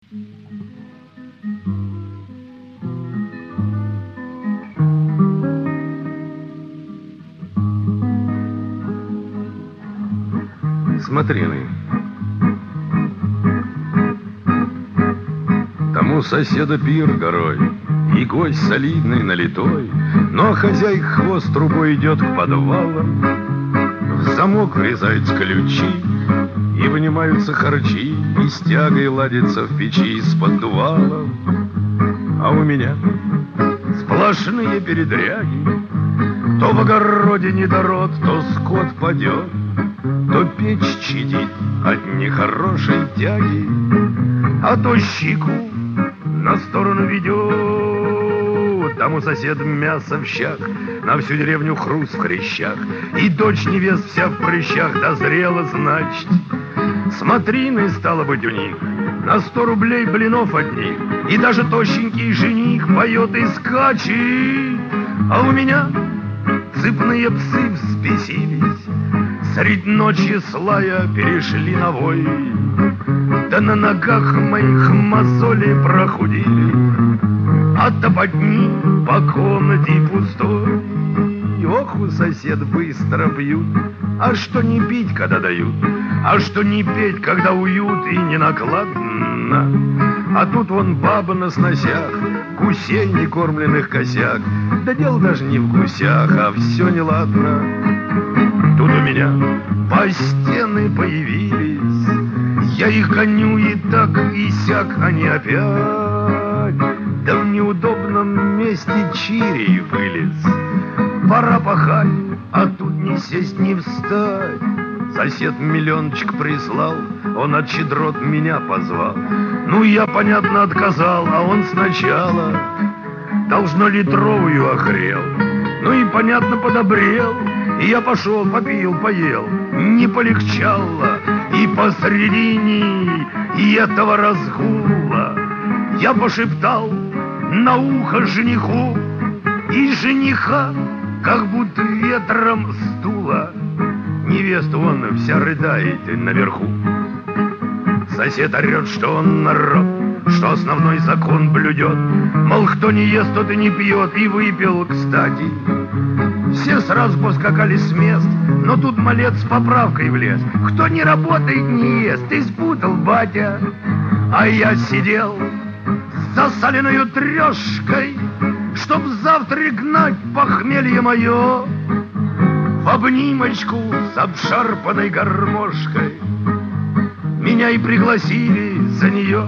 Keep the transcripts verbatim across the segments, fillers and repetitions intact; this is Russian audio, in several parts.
Смотри, тому соседа пир горой, и гость солидный, налитой, но хозяйка хвост трубой идет к подвалам. В замок врезаются ключи, и вынимаются харчи, и с тягой ладится в печи из-под дувала. А у меня сплошные передряги, то в огороде недород, то скот падет, то печь чадит от нехорошей тяги, а то щеку на сторону ведет. Там у соседа мясо в щах, на всю деревню хруст в хрящах, и дочь невест вся в прыщах дозрела, значит. Смотрины, стало быть, у них на сто рублей блинов одних, и даже тощенький жених поет и скачет. А у меня цепные псы взбесились, средь ночи слая перешли на вой, да на ногах моих мозоли прохудили, а топотни по комнате пустой. Ох, у сосед быстро пьют, а что не пить, когда дают, а что не петь, когда уют и не накладно. А тут вон баба на сносях, гусей некормленных косяк, да дело даже не в гусях, а все неладно. Тут у меня по стены появились, я их гоню и так, и сяк, они опять, да в неудобном месте чирий вылез. Пора пахать, а тут не сесть, не встать. Сосед миллиончик прислал, он от щедрот меня позвал. Ну, я, понятно, отказал, а он сначала должно литровую охрел. Ну и, понятно, подобрел. И я пошел, попил, поел, не полегчало. И посредине этого разгула я пошептал на ухо жениху, и жениха как будто ветром сдуло. Невеста вон вся рыдает наверху. Сосед орет, что он народ, что основной закон блюдет. Мол, кто не ест, тот и не пьет, и выпил, кстати. Все сразу поскакали с мест, но тут малец с поправкой влез. Кто не работает, не ест, ты спутал, батя. А я сидел с засаленную трешкой, чтоб завтра гнать похмелье мое в обнимочку с обшарпанной гармошкой. Меня и пригласили за нее.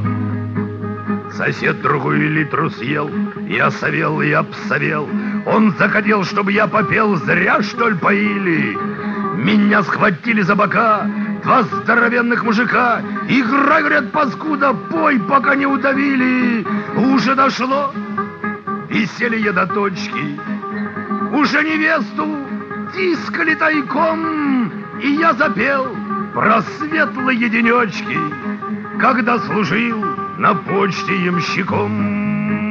Сосед другую литру съел, я совел, я обсовел. Он захотел, чтобы я попел, зря, что ли, поили. Меня схватили за бока два здоровенных мужика. Играй, говорят, паскуда, пой, пока не удавили. Уже дошло, и сели до точки. Уже невесту тискали тайком, и я запел про светлые денечки, когда служил на почте ямщиком.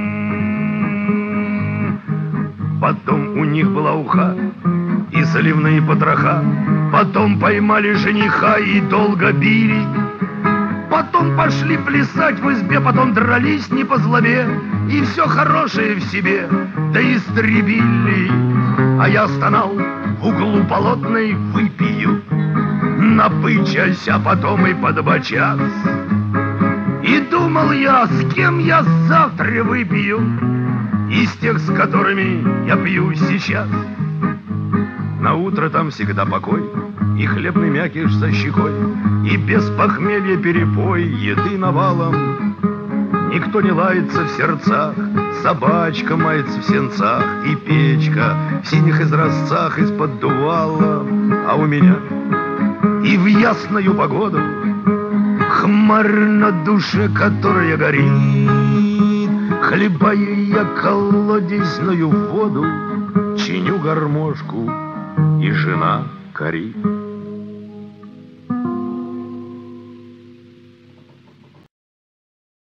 Потом у них была уха и заливные потроха. Потом поймали жениха и долго били. Потом пошли плясать в избе, потом дрались не по злобе, и все хорошее в себе да истребили. А я стонал в углу болотной, выпью, напычась, а потом и подбочас. И думал я, с кем я завтра выпью из тех, с которыми я пью сейчас. На утро там всегда покой, и хлебный мякиш со щекой, и без похмелья перепой, еды навалом. Никто не лается в сердцах, собачка мается в сенцах, и печка в синих изразцах из-под дувала. А у меня и в ясную погоду хмарь на душе, которая горит. Хлебаю я колодезную воду, чиню гармошку, и жена корит.